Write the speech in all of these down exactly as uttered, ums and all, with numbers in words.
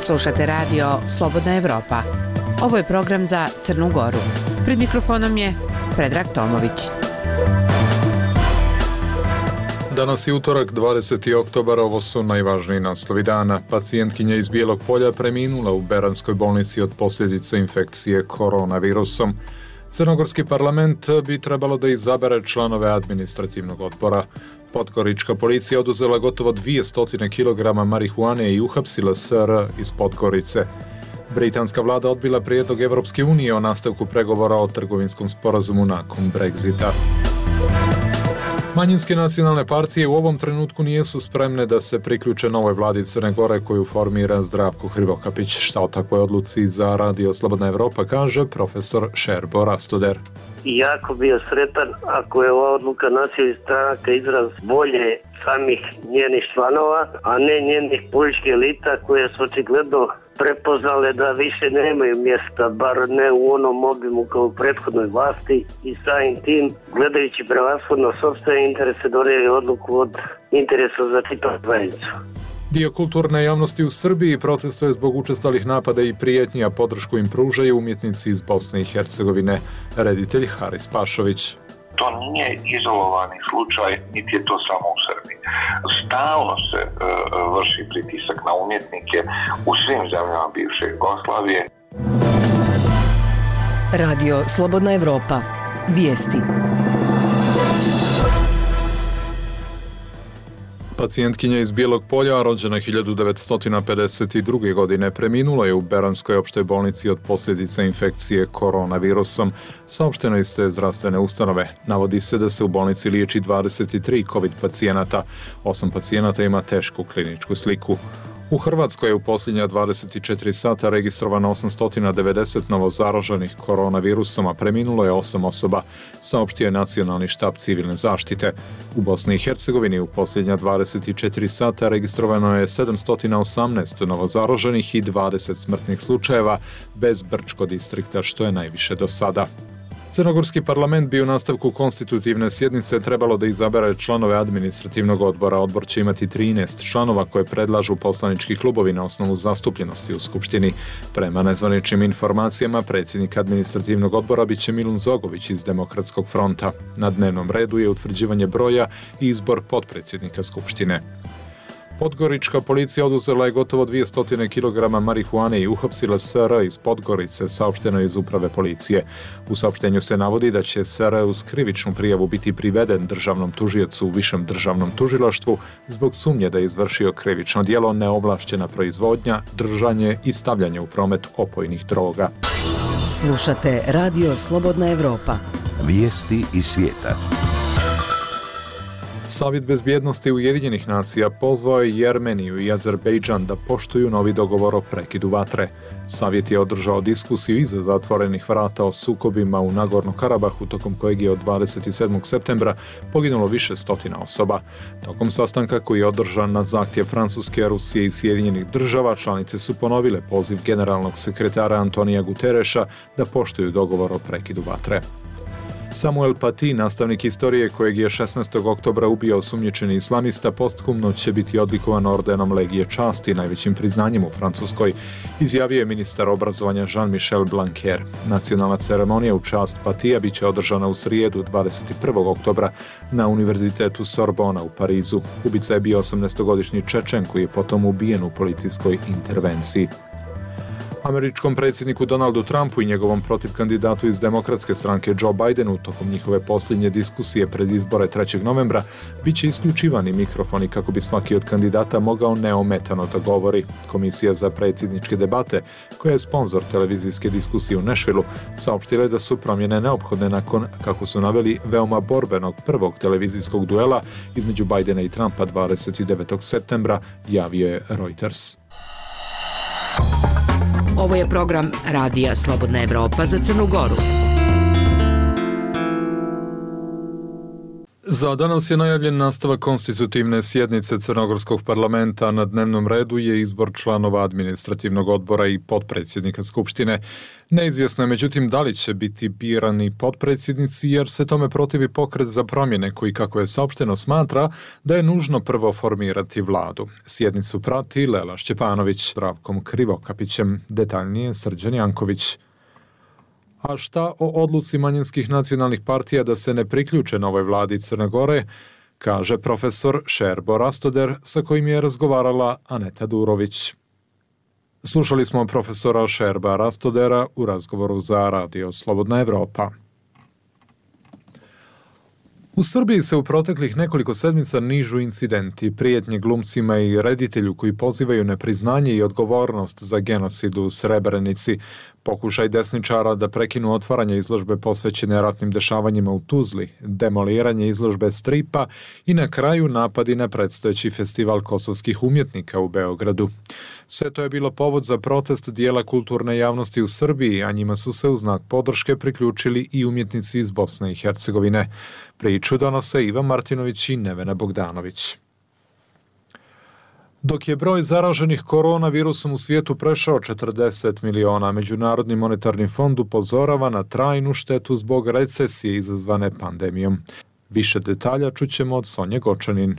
Slušate radio Slobodna Evropa. Ovo je program za Crnu Goru. Pred mikrofonom je Predrag Tomović. Danas je utorak, dvadeseti oktobar, ovo su najvažniji naslovi dana. Pacijentkinja iz Bijelog Polja preminula u Beranskoj bolnici od posljedice infekcije koronavirusom. Crnogorski parlament bi trebalo da izabere članove administrativnog odbora. Podgorička policija oduzela gotovo dvjesto kilograma marihuane i uhapsila S R iz Podgorice. Britanska vlada odbila prijedlog Evropske unije o nastavku pregovora o trgovinskom sporazumu nakon Brexita. Manjinske nacionalne partije u ovom trenutku nijesu spremne da se priključe novoj vladi Crne Gore koju formira Zdravko Hrivokapić. Šta o takvoj odluci za Radio Slobodna Evropa kaže profesor Šerbo Rastoder. I jako bio sretan ako je ova odluka nacionalnih stranaka izraz volje samih njenih članova, a ne njenih političkih elita koje su očigledno prepoznale da više nemaju mjesta, bar ne u onom obimu kao u prethodnoj vlasti, i samim tim, gledajući prevashodno sopstvene interese, donijeli odluku od interesa za čitavu zajednicu. Dio kulturne javnosti u Srbiji protestuje zbog učestalih napada i prijetnji, a podršku im pružaju umjetnici iz Bosne i Hercegovine. Reditelj Haris Pašović. To nije izolovani slučaj, niti je to samo u Srbiji. Stalno se e, vrši pritisak na umjetnike u svim zemljama bivše Jugoslavije. Radio Slobodna Evropa. Vijesti. Pacijentkinja iz Bijelog Polja, rođena hiljadu devetsto pedeset druge. godine, preminula je u Beranskoj opštoj bolnici od posljedica infekcije koronavirusom. Saopšteno iz te zdravstvene ustanove. Navodi se da se u bolnici liječi dvadeset tri COVID pacijenata. Osam pacijenata ima tešku kliničku sliku. U Hrvatskoj je u posljednja dvadeset četiri sata registrovano osamsto devedeset novozaraženih koronavirusom, a preminulo je osam osoba, saopštio je Nacionalni štab civilne zaštite. U Bosni i Hercegovini u posljednja dvadeset četiri sata registrovano je sedamsto osamnaest novozaraženih i dvadeset smrtnih slučajeva bez Brčko distrikta, što je najviše do sada. Crnogorski parlament bi u nastavku konstitutivne sjednice trebalo da izabere članove administrativnog odbora. Odbor će imati trinaest članova koje predlažu poslanički klubovi na osnovu zastupljenosti u Skupštini. Prema nezvaničnim informacijama, predsjednik administrativnog odbora biće Milun Zogović iz Demokratskog fronta. Na dnevnom redu je utvrđivanje broja i izbor potpredsjednika Skupštine. Podgorička policija oduzela je gotovo dvjesto kilograma marihuane i uhapsila S R iz Podgorice, saopšteno iz uprave policije. U saopštenju se navodi da će S R uz krivičnu prijavu biti priveden državnom tužiocu u Višem državnom tužilaštvu zbog sumnje da je izvršio krivično djelo neovlašćena proizvodnja, držanje i stavljanje u promet opojnih droga. Slušate Radio Slobodna Evropa. Vijesti iz svijeta. Savjet bezbjednosti Ujedinjenih nacija pozvao je Jermeniju i Azerbejdžan da poštuju novi dogovor o prekidu vatre. Savjet je održao diskusiju iza zatvorenih vrata o sukobima u Nagorno-Karabahu, tokom kojeg je od dvadeset sedmog septembra poginulo više stotina osoba. Tokom sastanka koji je održan na zahtjev Francuske, Rusije i Sjedinjenih država, članice su ponovile poziv generalnog sekretara Antonija Gutereša da poštuju dogovor o prekidu vatre. Samuel Paty, nastavnik istorije kojeg je šesnaestog oktobra ubio osumnjičeni islamista, posthumno će biti odlikovan ordenom Legije časti, najvećim priznanjem u Francuskoj, izjavio je ministar obrazovanja Jean-Michel Blanquer. Nacionalna ceremonija u čast Patija biće održana u srijedu dvadeset prvog oktobra na Univerzitetu Sorbona u Parizu. Ubica je bio osamnaestogodišnji Čečen koji je potom ubijen u policijskoj intervenciji. Američkom predsjedniku Donaldu Trumpu i njegovom protivkandidatu iz Demokratske stranke Joe Bidenu tokom njihove posljednje diskusije pred izbore trećeg novembra bit će isključivani mikrofoni kako bi svaki od kandidata mogao neometano da govori. Komisija za predsjedničke debate, koja je sponzor televizijske diskusije u Nashvilleu, saopštila je da su promjene neophodne nakon, kako su naveli, veoma borbenog prvog televizijskog duela između Bidena i Trumpa dvadeset devetog septembra, javio je Reuters. Ovo je program Radija Slobodna Evropa za Crnu Goru. Za danas je najavljen nastavak konstitutivne sjednice Crnogorskog parlamenta. Na dnevnom redu je izbor članova administrativnog odbora i potpredsjednika Skupštine. Neizvjesno je međutim da li će biti birani potpredsjednici, jer se tome protivi Pokret za promjene koji, kako je saopšteno, smatra da je nužno prvo formirati vladu. Sjednicu prati Lela Šćepanović, Zdravkom Krivokapićem, detaljnije Srđan Janković. A šta o odluci manjinskih nacionalnih partija da se ne priključe novoj vladi Crne Gore, kaže profesor Šerbo Rastoder, sa kojim je razgovarala Aneta Durović. Slušali smo profesora Šerba Rastodera u razgovoru za Radio Slobodna Evropa. U Srbiji se u proteklih nekoliko sedmica nižu incidenti, prijetnje glumcima i reditelju koji pozivaju nepriznanje i odgovornost za genocid u Srebrenici, pokušaj desničara da prekinu otvaranje izložbe posvećene ratnim dešavanjima u Tuzli, demoliranje izložbe stripa i na kraju napadi na predstojeći festival kosovskih umjetnika u Beogradu. Sve to je bilo povod za protest dijela kulturne javnosti u Srbiji, a njima su se u znak podrške priključili i umjetnici iz Bosne i Hercegovine. Priču donose Ivan Martinović i Nevena Bogdanović. Dok je broj zaraženih koronavirusom u svijetu prešao četrdeset miliona, Međunarodni monetarni fond upozorava na trajnu štetu zbog recesije izazvane pandemijom. Više detalja čućemo od Sonje Gočanin.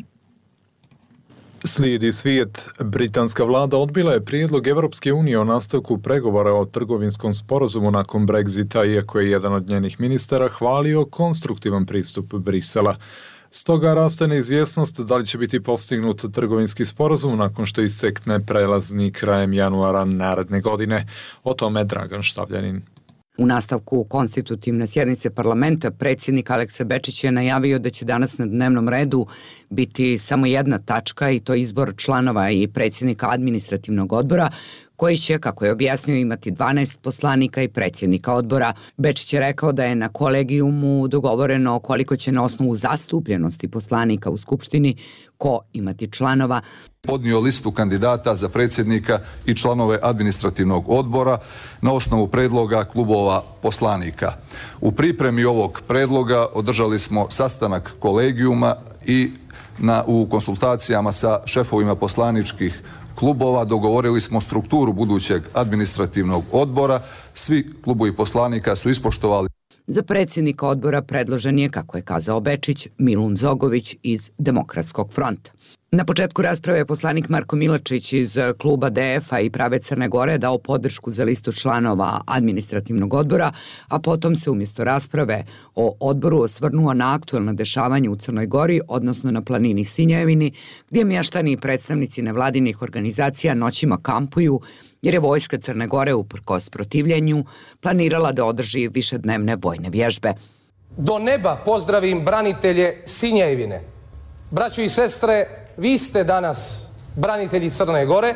Slijedi svijet. Britanska vlada odbila je prijedlog Evropske unije o nastavku pregovora o trgovinskom sporazumu nakon Brexita, iako je jedan od njenih ministara hvalio konstruktivan pristup Brisela. Stoga raste neizvjesnost da li će biti postignut trgovinski sporazum nakon što istekne prelazni krajem januara naredne godine. O tome Dragan Štavljanin. U nastavku konstitutivne sjednice parlamenta predsjednik Aleksa Bečić je najavio da će danas na dnevnom redu biti samo jedna tačka, i to izbor članova i predsjednika administrativnog odbora, koji će, kako je objasnio, imati dvanaest poslanika i predsjednika odbora. Bečić je rekao da je na kolegijumu dogovoreno koliko će na osnovu zastupljenosti poslanika u Skupštini ko imati članova. Podnio listu kandidata za predsjednika i članove administrativnog odbora na osnovu predloga klubova poslanika. U pripremi ovog predloga održali smo sastanak kolegijuma i na, u konsultacijama sa šefovima poslaničkih klubova dogovorili smo strukturu budućeg administrativnog odbora. Svi klubovi poslanika su ispoštovali. Za predsjednika odbora predložen je, kako je kazao Bečić, Milun Zogović iz Demokratskog fronta. Na početku rasprave je poslanik Marko Milačić iz kluba D F-a i Prave Crne Gore dao podršku za listu članova administrativnog odbora, a potom se umjesto rasprave o odboru osvrnuo na aktuelna dešavanja u Crnoj Gori, odnosno na planini Sinjevini, gdje mještani i predstavnici nevladinih organizacija noćima kampuju, jer je vojska Crne Gore, uprkos protivljenju, planirala da održi višednevne vojne vježbe. Do neba pozdravim branitelje Sinjevine. Braćo i sestre, vi ste danas branitelji Crne Gore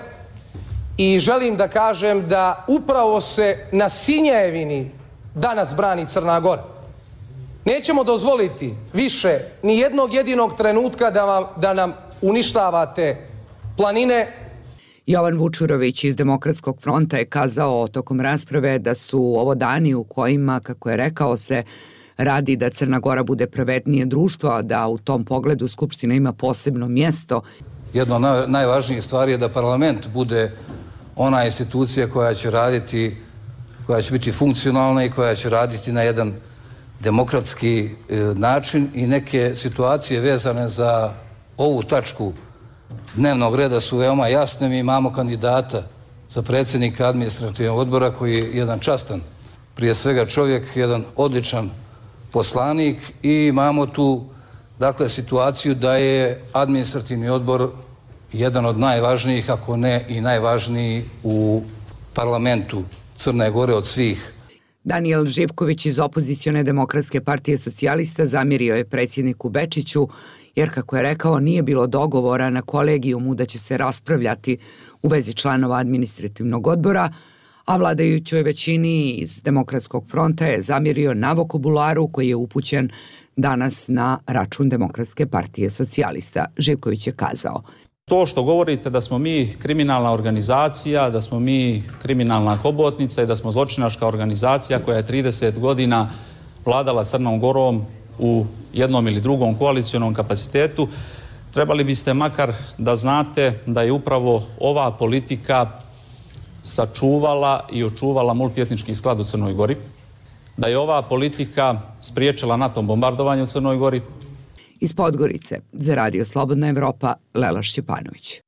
i želim da kažem da upravo se na Sinjevini danas brani Crna Gora. Nećemo dozvoliti više ni jednog jedinog trenutka da, vam, da nam uništavate planine. Jovan Vučurović iz Demokratskog fronta je kazao tokom rasprave da su ovo dani u kojima, kako je rekao, se radi da Crna Gora bude pravednije društvo, a da u tom pogledu Skupština ima posebno mjesto. Jedna od najvažnijih stvari je da parlament bude ona institucija koja će raditi, koja će biti funkcionalna i koja će raditi na jedan demokratski način, i neke situacije vezane za ovu tačku dnevnog reda su veoma jasne. Mi imamo kandidata za predsjednika administrativnog odbora koji je jedan častan, prije svega čovjek, jedan odličan poslanik, i imamo tu dakle situaciju da je administrativni odbor jedan od najvažnijih, ako ne i najvažniji u parlamentu Crne Gore od svih. Danijel Živković iz opozicione Demokratske partije socijalista zamjerio je predsjedniku Bečiću, jer, kako je rekao, nije bilo dogovora na kolegijumu da će se raspravljati u vezi članova administrativnog odbora, a vladajućoj većini iz Demokratskog fronta je zamjerio na vokabularu koji je upućen danas na račun Demokratske partije socijalista. Živković je kazao: to što govorite da smo mi kriminalna organizacija, da smo mi kriminalna hobotnica i da smo zločinačka organizacija koja je trideset godina vladala Crnom Gorom, u jednom ili drugom koalicionom kapacitetu, trebali biste makar da znate da je upravo ova politika sačuvala i očuvala multietnički sklad u Crnoj Gori, da je ova politika spriječila NATO bombardovanje u Crnoj Gori. Iz Podgorice za Radio Slobodna Evropa, Lela Šćepanović.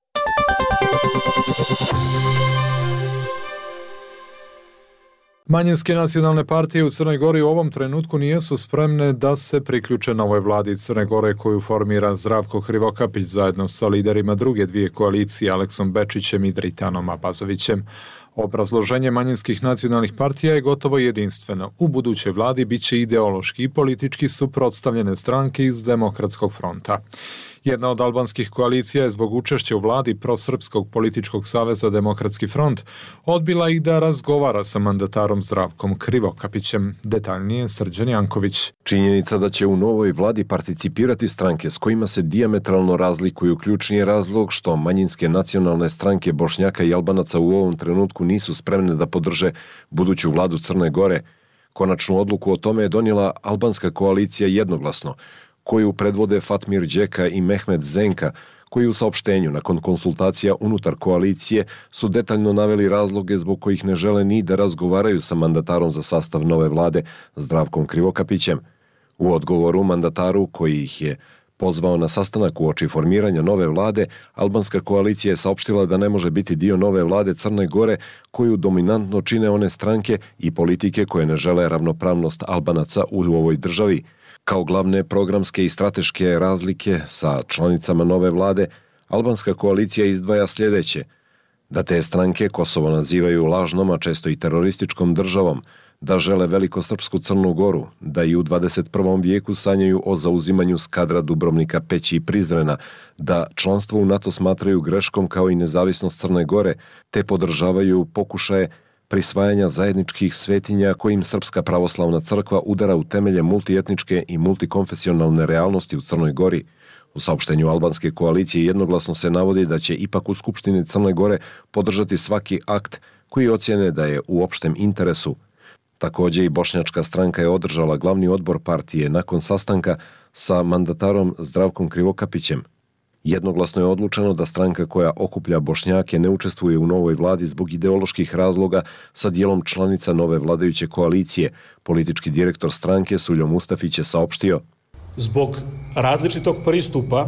Manjinske nacionalne partije u Crnoj Gori u ovom trenutku nijesu spremne da se priključe novoj vladi Crne Gore koju formira Zdravko Hrivokapić zajedno sa liderima druge dvije koalicije Aleksom Bečićem i Dritanom Abazovićem. Obrazloženje manjinskih nacionalnih partija je gotovo jedinstveno. U budućoj vladi biće ideološki i politički suprotstavljene stranke iz Demokratskog fronta. Jedna od albanskih koalicija je zbog učešća u vladi prosrpskog političkog saveza Demokratski front odbila i da razgovara sa mandatarom Zdravkom Krivokapićem. Detaljnije Srđan Janković. Činjenica da će u novoj vladi participirati stranke s kojima se dijametralno razlikuju ključni je razlog što manjinske nacionalne stranke Bošnjaka i Albanaca u ovom trenutku nisu spremne da podrže buduću vladu Crne Gore. Konačnu odluku o tome je donijela albanska koalicija jednoglasno, koju predvode Fatmir Đeka i Mehmet Zenka, koji u saopštenju nakon konsultacija unutar koalicije su detaljno naveli razloge zbog kojih ne žele ni da razgovaraju sa mandatarom za sastav nove vlade Zdravkom Krivokapićem. U odgovoru mandataru koji ih je pozvao na sastanak uoči formiranja nove vlade, albanska koalicija je saopštila da ne može biti dio nove vlade Crne Gore koju dominantno čine one stranke i politike koje ne žele ravnopravnost Albanaca u ovoj državi. Kao glavne programske i strateške razlike sa članicama nove vlade, albanska koalicija izdvaja sljedeće: da te stranke Kosovo nazivaju lažnom, a često i terorističkom državom, da žele velikosrpsku Crnu Goru, da i u dvadeset prvom vijeku sanjaju o zauzimanju Skadra, Dubrovnika, Peći i Prizrena, da članstvo u NATO smatraju greškom kao i nezavisnost Crne Gore, te podržavaju pokušaje prisvajanja zajedničkih svetinja kojim Srpska pravoslavna crkva udara u temelje multietničke i multikonfesionalne realnosti u Crnoj Gori. U saopštenju albanske koalicije jednoglasno se navodi da će ipak u Skupštini Crne Gore podržati svaki akt koji ocjene da je u opštem interesu. Također i bošnjačka stranka je održala glavni odbor partije nakon sastanka sa mandatarom Zdravkom Krivokapićem. Jednoglasno je odlučeno da stranka koja okuplja Bošnjake ne učestvuje u novoj vladi zbog ideoloških razloga sa dijelom članica nove vladajuće koalicije. Politički direktor stranke Suljo Mustafić je saopštio: zbog različitog pristupa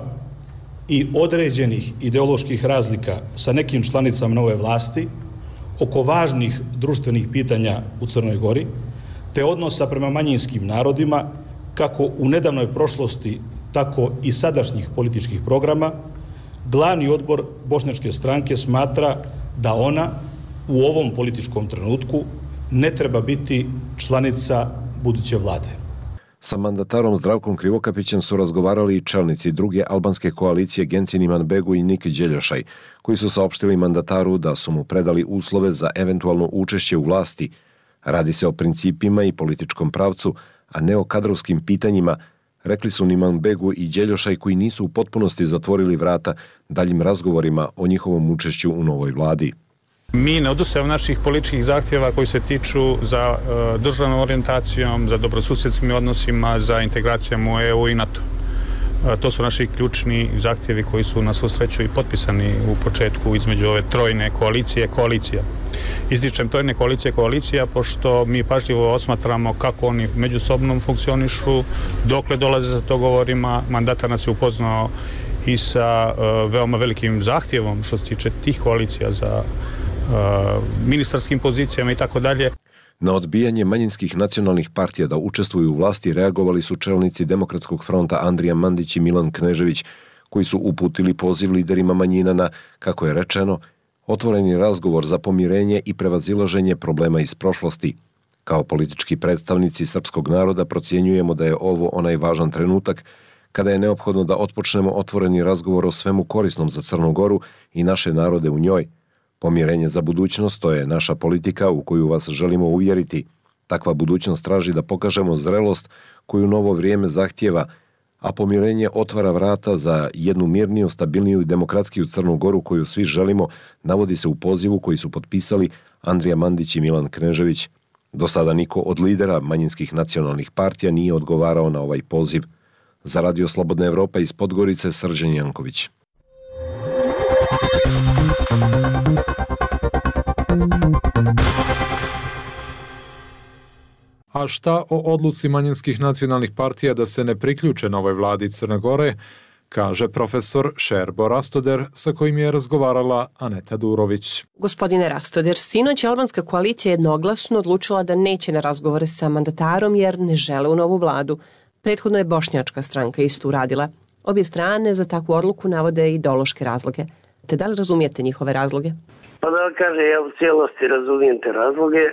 i određenih ideoloških razlika sa nekim članicama nove vlasti oko važnih društvenih pitanja u Crnoj Gori, te odnosa prema manjinskim narodima, kako u nedavnoj prošlosti, tako i sadašnjih političkih programa, glavni odbor bošnjačke stranke smatra da ona u ovom političkom trenutku ne treba biti članica buduće vlade. Sa mandatarom Zdravkom Krivokapićem su razgovarali i čelnici druge albanske koalicije Gencin Imanbegu i Nik Đeljošaj, koji su saopštili mandataru da su mu predali uslove za eventualno učešće u vlasti. Radi se o principima i političkom pravcu, a ne o kadrovskim pitanjima, rekli su Imanbegu i Đeljošaj, koji nisu u potpunosti zatvorili vrata daljim razgovorima o njihovom učešću u novoj vladi. Mi ne odustajemo naših političkih zahtjeva koji se tiču za uh, državnom orijentacijom, za dobrosusjedskim odnosima, za integracijom u E U i NATO. Uh, to su naši ključni zahtjevi koji su na svu sreću i potpisani u početku između ove trojne koalicije koalicija. Ističem trojne koalicije koalicija pošto mi pažljivo osmatramo kako oni međusobno funkcionišu, dokle dolaze za dogovorima. Mandatar nas je upoznao i sa uh, veoma velikim zahtjevom što se tiče tih koalicija za ministarskim pozicijama i tako dalje. Na odbijanje manjinskih nacionalnih partija da učestvuju u vlasti reagovali su čelnici Demokratskog fronta Andrija Mandić i Milan Knežević, koji su uputili poziv liderima manjina na, kako je rečeno, otvoreni razgovor za pomirenje i prevazilaženje problema iz prošlosti. Kao politički predstavnici srpskog naroda procjenjujemo da je ovo onaj važan trenutak kada je neophodno da otpočnemo otvoreni razgovor o svemu korisnom za Crnu Goru i naše narode u njoj. Pomirenje za budućnost, to je naša politika u koju vas želimo uvjeriti. Takva budućnost traži da pokažemo zrelost koju novo vrijeme zahtjeva, a pomirenje otvara vrata za jednu mirniju, stabilniju i demokratskiju Crnu Goru koju svi želimo, navodi se u pozivu koji su potpisali Andrija Mandić i Milan Knežević. Do sada niko od lidera manjinskih nacionalnih partija nije odgovarao na ovaj poziv. Za Radio Slobodna Evropa iz Podgorice, Srđan Janković. A šta o odluci manjinskih nacionalnih partija da se ne priključe novoj vladi Crne Gore, kaže profesor Šerbo Rastoder, sa kojim je razgovarala Aneta Durović. Gospodine Rastoder, sinoć albanska koalicija jednoglasno odlučila da neće na razgovore sa mandatarom jer ne žele u novu vladu. Prethodno je bošnjačka stranka isto uradila. Obje strane za takvu odluku navode ideološke razloge. Te da li razumijete njihove razloge? Pa da kaže, ja u cijelosti razumijem te razloge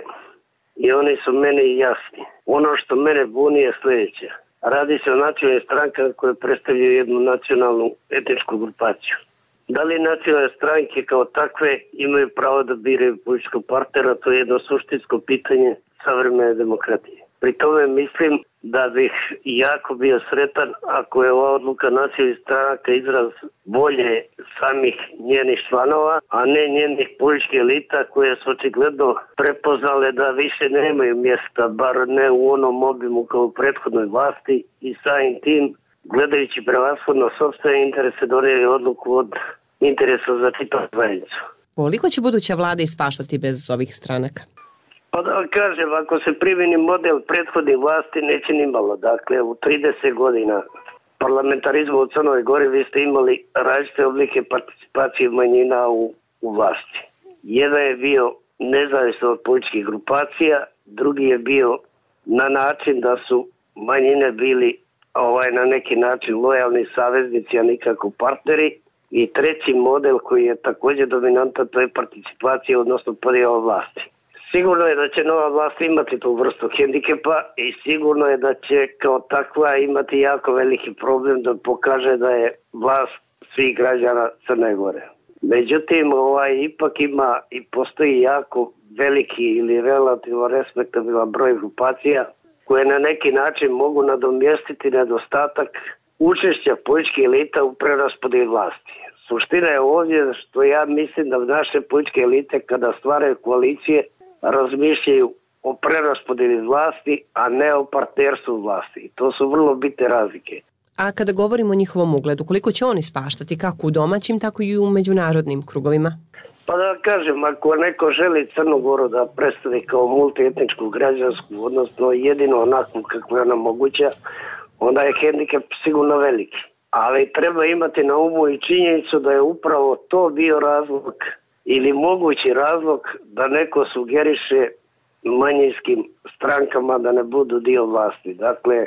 i oni su meni jasni. Ono što mene buni je sljedeće. Radi se o nacionalnoj strankama koje predstavljaju jednu nacionalnu etničku grupaciju. Da li nacionalne stranke kao takve imaju pravo da biraju političkog partnera, to je jedno suštinsko pitanje savremene demokratije. Pri tome mislim da bih jako bio sretan ako je ova odluka nacionalnih stranaka izraz volje samih njenih članova, a ne njenih političkih elita koje su očigledno prepoznale da više nemaju mjesta, bar ne u onom obimu kao u prethodnoj vlasti i samim tim, gledajući prevashodno sopstvene interese, donijeli odluku od interesa za čitavu zajednicu. Koliko će buduća vlada ispaštati bez ovih stranaka? Pa da vam kažem, ako se primjeni model prethodnih vlasti, neće ni malo. Dakle, u trideset godina parlamentarizma u Crnoj Gori vi ste imali različite oblike participacije manjina u, u vlasti. Jedan je bio nezavisno od političkih grupacija, drugi je bio na način da su manjine bili ovaj, na neki način lojalni saveznici, a nikako partneri. I treći model koji je također dominantan, to je participacija, odnosno podjela vlasti. Sigurno je da će nova vlast imati tu vrstu hendikepa i sigurno je da će kao takva imati jako veliki problem da pokaže da je vlast svih građana Crne Gore. Međutim, ovaj, ipak ima i postoji jako veliki ili relativno respektabilan broj grupacija koje na neki način mogu nadomjestiti nedostatak učešća političkih elita u preraspodjeli vlasti. Suština je ovdje što ja mislim da naše političke elite kada stvaraju koalicije razmišljaju o preraspodjeli vlasti, a ne o partnerstvu vlasti. I to su vrlo bitne razlike. A kada govorimo o njihovom ugledu, koliko će oni spaštati kako u domaćim, tako i u međunarodnim krugovima? Pa da kažem, ako neko želi Crnu Goru da predstavi kao multietničku građansku, odnosno jedino onako kako je ona moguća, onda je hendikep sigurno veliki. Ali treba imati na umu i činjenicu da je upravo to bio razlog ili mogući razlog da neko sugeriše manjinskim strankama da ne budu dio vlasti. Dakle,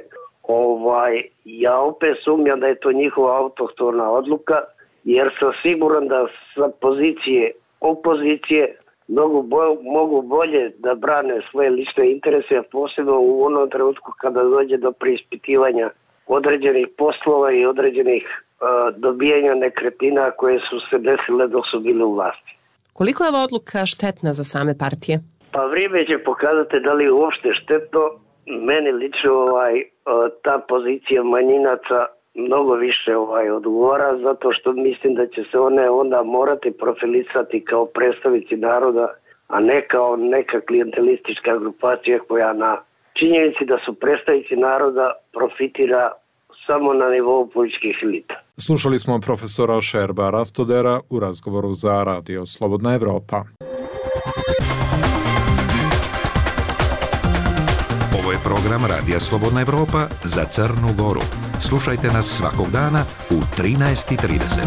ovaj, ja opet sumnjam da je to njihova autohtona odluka, jer sam siguran da sa pozicije opozicije mogu, bo, mogu bolje da brane svoje lične interese, a posebno u onom trenutku kada dođe do preispitivanja određenih poslova i određenih uh, dobijanja nekretnina koje su se desile dok su bile u vlasti. Koliko je ova odluka štetna za same partije? Pa vrijeme će pokazati da li je uopšte štetno. Meni lično ovaj, ta pozicija manjinaca mnogo više ovaj, odgovara, zato što mislim da će se one onda morati profilisati kao predstavnici naroda, a ne kao neka klijentelistička grupacija koja na činjenici da su predstavnici naroda profitira samo na nivou političkih elita. Slušali smo profesora Šerba Rastodera u razgovoru za Radio Slobodna Evropa. Ovo je program Radija Slobodna Evropa za Crnu Goru. Slušajte nas svakog dana u trinaest i trideset.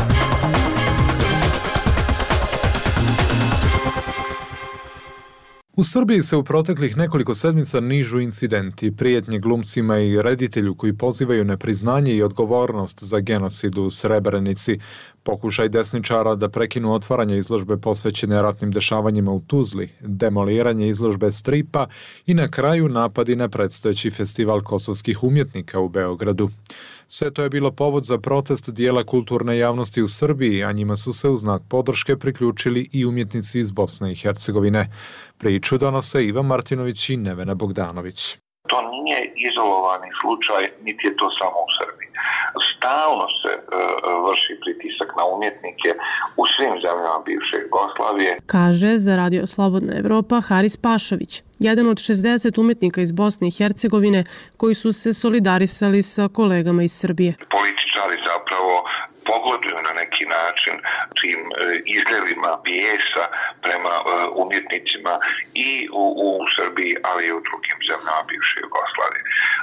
U Srbiji se u proteklih nekoliko sedmica nižu incidenti, prijetnje glumcima i reditelju koji pozivaju na priznanje i odgovornost za genocid u Srebrenici, pokušaj desničara da prekinu otvaranje izložbe posvećene ratnim dešavanjima u Tuzli, demoliranje izložbe stripa i na kraju napadi na predstojeći festival kosovskih umjetnika u Beogradu. Sve to je bilo povod za protest dijela kulturne javnosti u Srbiji, a njima su se u znak podrške priključili i umjetnici iz Bosne i Hercegovine. Priču donose Ivan Martinović i Nevena Bogdanović. To nije izolovani slučaj, niti je to samo u Srbiji. Stalno se e, vrši pritisak na umjetnike u svim zemljama bivše Jugoslavije. Kaže za Radio Slobodna Evropa Haris Pašović, jedan od šezdeset umjetnika iz Bosne i Hercegovine koji su se solidarisali sa kolegama iz Srbije. Političari zapravo pogoduju na neki način tim izljevima bijesa prema umjetnicima i u, u Srbiji, ali i u drugim zemljama bivše Jugoslavije.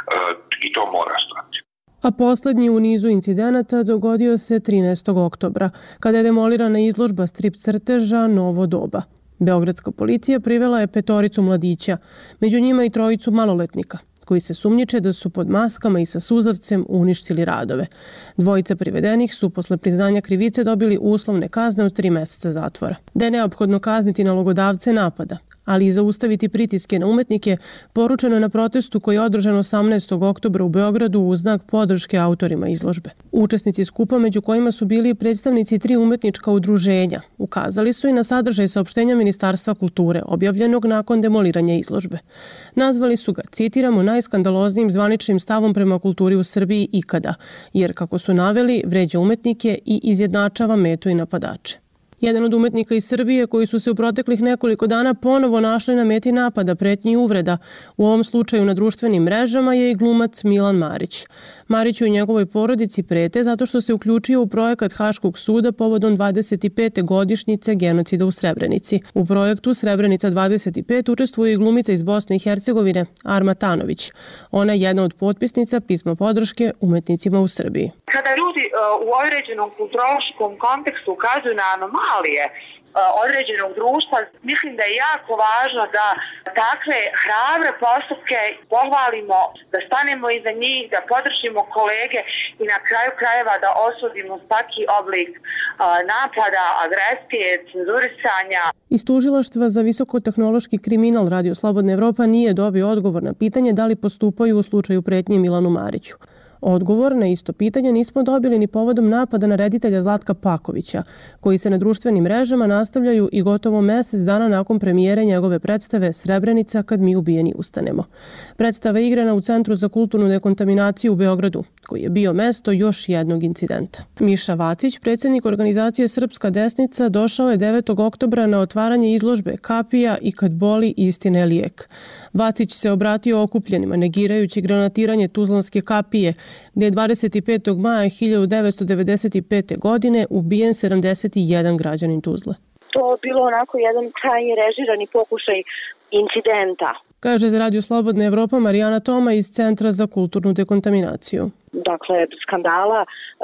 I to mora stati. A poslednji u nizu incidenata dogodio se trinaestog oktobra, kada je demolirana izložba strip crteža Novo doba. Beogradska policija privela je petoricu mladića, među njima i trojicu maloletnika, koji se sumnjiče da su pod maskama i sa suzavcem uništili radove. Dvojica privedenih su posle priznanja krivice dobili uslovne kazne od tri meseca zatvora. Da je neophodno kazniti nalogodavce napada, ali i zaustaviti pritiske na umetnike, poručeno je na protestu koji je održan osamnaestog oktobra u Beogradu u znak podrške autorima izložbe. Učesnici skupa, među kojima su bili predstavnici tri umetnička udruženja, ukazali su i na sadržaj saopštenja Ministarstva kulture, objavljenog nakon demoliranja izložbe. Nazvali su ga, citiramo, najskandaloznijim zvaničnim stavom prema kulturi u Srbiji ikada, jer, kako su naveli, vređa umetnike i izjednačava metu i napadače. Jedan od umetnika iz Srbije koji su se u proteklih nekoliko dana ponovo našli na meti napada, pretnji i uvreda, u ovom slučaju na društvenim mrežama, je i glumac Milan Marić. Mariću i njegovoj porodici prete zato što se uključio u projekat Haškog suda povodom dvadeset pete godišnjice genocida u Srebrenici. U projektu Srebrenica dvadeset pet učestvuje i glumica iz Bosne i Hercegovine, Arma Tanović. Ona je jedna od potpisnica pisma podrške umetnicima u Srbiji. Kada ljudi u određenom kulturološkom kontekstu ukazuju na anomalije određenog društva, mislim da je jako važno da takve hrabre postupke pohvalimo, da stanemo iza njih, da podržimo kolege i na kraju krajeva da osudimo svaki oblik napada, agresije, cenzurisanja. Iz tužilaštva za visokotehnološki kriminal Radio Slobodna Evropa nije dobio odgovor na pitanje da li postupaju u slučaju pretnje Milanu Mariću. Odgovor na isto pitanje nismo dobili ni povodom napada na reditelja Zlatka Pakovića, koji se na društvenim mrežama nastavljaju i gotovo mesec dana nakon premijere njegove predstave Srebrenica kad mi ubijeni ustanemo. Predstava je igrana u Centru za kulturnu dekontaminaciju u Beogradu, koji je bio mesto još jednog incidenta. Miša Vacić, predsjednik organizacije Srpska desnica, došao je devetog oktobra na otvaranje izložbe Kapija i kad boli istina je lijek. Vacić se obratio okupljenima, negirajući granatiranje Tuzlanske kapije, gdje je dvadeset petog maja hiljadu devetsto devedeset pete. godine ubijen sedamdeset jedan građanin Tuzle. To je bilo onako jedan krajnje režirani pokušaj incidenta. Kaže za Radio Slobodna Evropa Marijana Toma iz Centra za kulturnu dekontaminaciju. Dakle, skandala,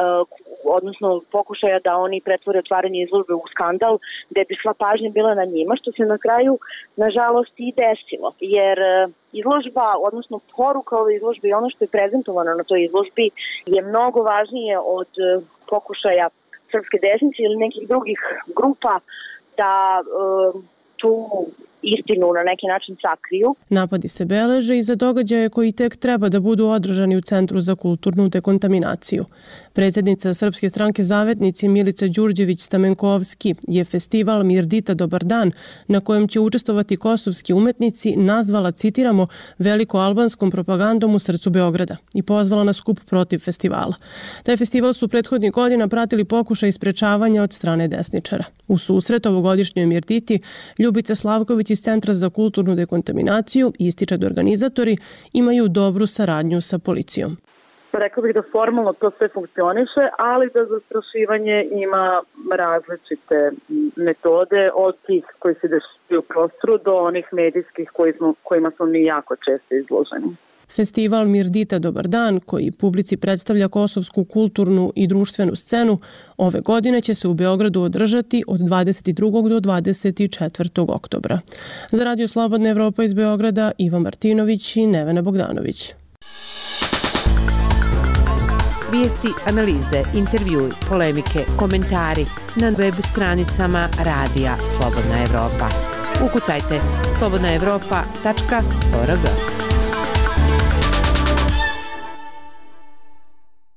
odnosno pokušaja da oni pretvore otvaranje izložbe u skandal, gde bi sva pažnja bila na njima, što se na kraju, nažalost, i desilo. Jer izložba, odnosno poruka ove izložbe i ono što je prezentovano na toj izložbi je mnogo važnije od pokušaja Srpske desnice ili nekih drugih grupa da tu istinu na neki način sakriju. Napadi se beleže i za događaje koji tek treba da budu održani u Centru za kulturnu dekontaminaciju. Predsjednica Srpske stranke Zavetnici Milica Đurđević-Stamenkovski je festival Mirdita Dobar dan, na kojem će učestvovati kosovski umetnici, nazvala, citiramo, veliko-albanskom propagandom u srcu Beograda i pozvala na skup protiv festivala. Taj festival su prethodnih godina pratili pokušaj sprečavanja od strane desničara. U susret ovogodišnjoj Mirditi Ljubica Slavković iz Centra za kulturnu dekontaminaciju ističe da organizatori imaju dobru saradnju sa policijom. Rekla bih da formalno to sve funkcioniše, ali da zastrašivanje ima različite metode, od tih koji se dešavaju u prostoru do onih medijskih koji smo, kojima smo mi jako često izloženi. Festival Mirdita Dobar dan, koji publici predstavlja kosovsku kulturnu i društvenu scenu, ove godine će se u Beogradu održati od dvadeset drugog do dvadeset četvrtog oktobra. Za Radio Slobodna Evropa iz Beograda, Iva Martinović i Nevena Bogdanović. Vijesti, analize, intervjui, polemike, komentari na web stranicama Radija Slobodna Evropa. Ukucajte slobodna evropa tačka org.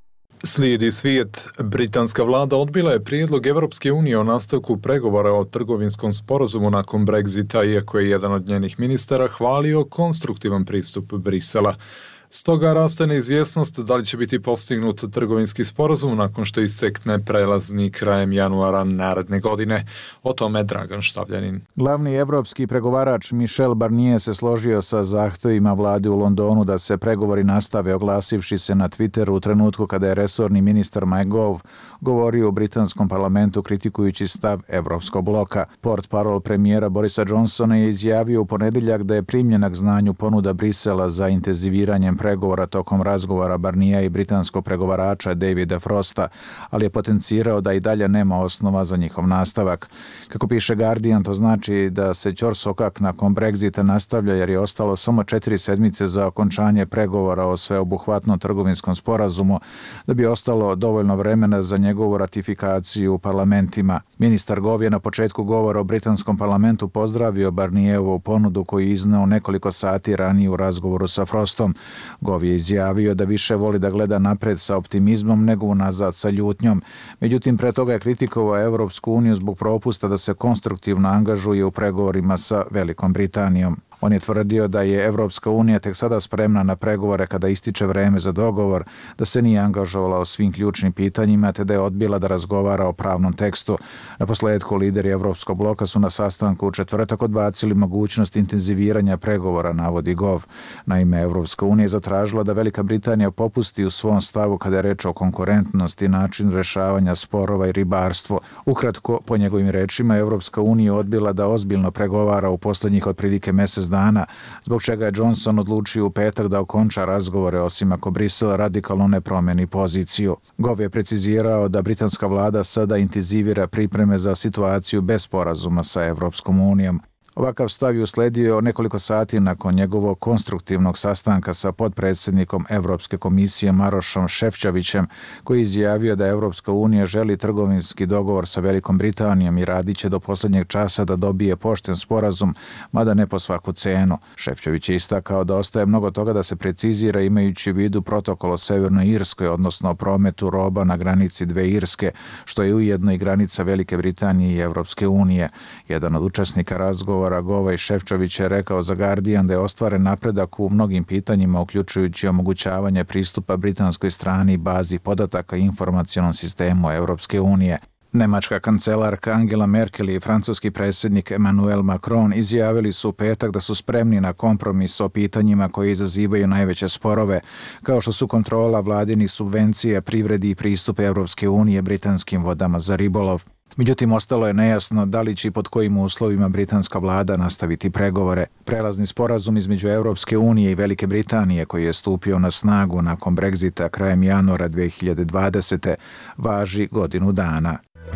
Slijedi svijet. Britanska vlada odbila je prijedlog Evropske unije o nastavku pregovora o trgovinskom sporazumu nakon Brexita, iako je jedan od njenih ministara hvalio konstruktivan pristup Brisela. Stoga raste neizvjesnost da li će biti postignut trgovinski sporazum nakon što istekne prelazni krajem januara naredne godine. O tome Dragan Štavljanin. Glavni evropski pregovarač Michel Barnier se složio sa zahtjevima vlade u Londonu da se pregovori nastave, oglasivši se na Twitteru u trenutku kada je resorni ministar Mike Gove govorio u britanskom parlamentu kritikujući stav evropskog bloka. Portparol premijera Borisa Johnsona je izjavio u ponedjeljak da je primljena k znanju ponuda Brisela za intenziviranjem pregovora tokom razgovora Barnija i britanskog pregovarača Davida Frosta, ali je potencirao da i dalje nema osnova za njihov nastavak. Kako piše Guardian, to znači da se ćorsokak nakon Brexita nastavlja jer je ostalo samo četiri sedmice za okončanje pregovora o sveobuhvatnom trgovinskom sporazumu, da bi ostalo dovoljno vremena za njegovu ratifikaciju u parlamentima. Ministar Gove je na početku govora o britanskom parlamentu pozdravio Barnijevu ponudu koju je izneo nekoliko sati ranije u razgovoru sa Frostom. Gove je izjavio da više voli da gleda napred sa optimizmom nego unazad sa ljutnjom. Međutim, pre toga je kritikovao Evropsku uniju zbog propusta da se konstruktivno angažuje u pregovorima sa Velikom Britanijom. On je tvrdio da je Evropska unija tek sada spremna na pregovore kada ističe vreme za dogovor, da se nije angažovala o svim ključnim pitanjima te da je odbila da razgovara o pravnom tekstu. Na posledku lideri Evropskog bloka su na sastanku u četvrtak odbacili mogućnost intenziviranja pregovora, navodi Gov. Naime, Evropska unija je zatražila da Velika Britanija popusti u svom stavu kada je reč o konkurentnosti i način rešavanja sporova i ribarstvo. Ukratko, po njegovim rečima, Evropska unija odbila da ozbiljno pregovara u poslednjih otprilike mesec dana, zbog čega je Johnson odlučio u petak da okonča razgovore, osim ako Brisel radikalno ne promeni poziciju. Gove je precizirao da britanska vlada sada intenzivira pripreme za situaciju bez sporazuma sa Evropskom unijom. Ovakav stav je usledio nekoliko sati nakon njegovog konstruktivnog sastanka sa potpredsjednikom Evropske komisije Marošom Šefčovićem, koji je izjavio da Evropska unija želi trgovinski dogovor sa Velikom Britanijom i radit će do posljednjeg časa da dobije pošten sporazum, mada ne po svaku cenu. Šefčović je istakao da ostaje mnogo toga da se precizira imajući u vidu protokol o Severnoj Irskoj, odnosno o prometu roba na granici dve Irske, što je ujedno i granica Velike Britanije i Evropske unije. Jedan od učesnika razgovora Gova i Šefčović je rekao za Guardian da je ostvaren napredak u mnogim pitanjima, uključujući omogućavanje pristupa britanskoj strani bazi podataka i informacionom sistemu Evropske unije. Nemačka kancelarka Angela Merkel i francuski predsjednik Emmanuel Macron izjavili su u petak da su spremni na kompromis o pitanjima koje izazivaju najveće sporove, kao što su kontrola vladinih subvencija, privredi i pristup Evropske unije britanskim vodama za ribolov. Međutim, ostalo je nejasno da li će i pod kojim uslovima britanska vlada nastaviti pregovore. Prelazni sporazum između Evropske unije i Velike Britanije, koji je stupio na snagu nakon Brexita krajem januara dve hiljade dvadesete. važi godinu dana.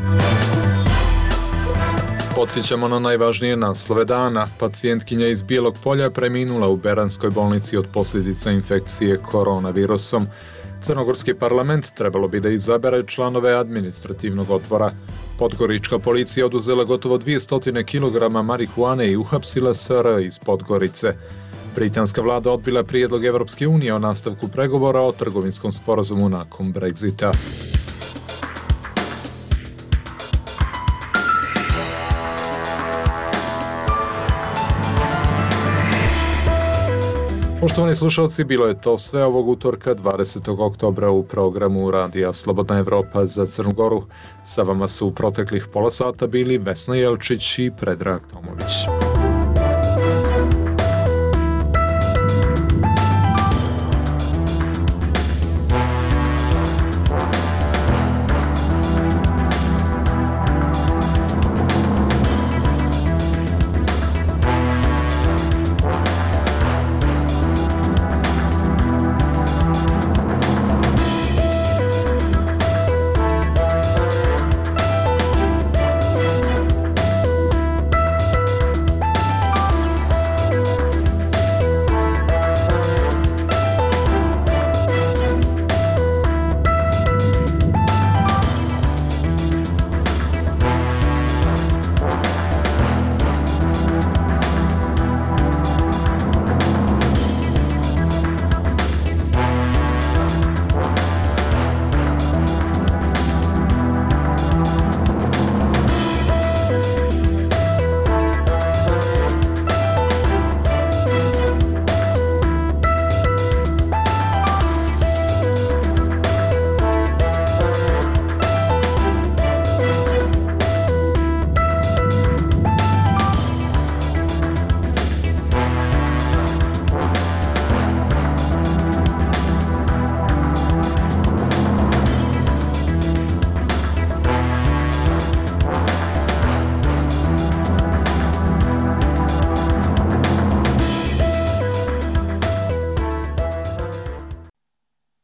Podsjećamo na najvažnije naslove dana. Pacijentkinja iz Bijelog Polja preminula u Beranskoj bolnici od posljedica infekcije koronavirusom. Crnogorski parlament trebalo bi da izabere članove administrativnog odbora. Podgorička policija oduzela gotovo dvjesto kilograma marihuane i uhapsila S R iz Podgorice. Britanska vlada odbila prijedlog Evropske unije o nastavku pregovora o trgovinskom sporazumu nakon Brexita. Poštovani slušalci, bilo je to sve ovog utorka dvadesetog oktobra u programu Radija Slobodna Evropa za Crnu Goru. Sa vama su u proteklih pola sata bili Vesna Jelčić i Predrag Tomović.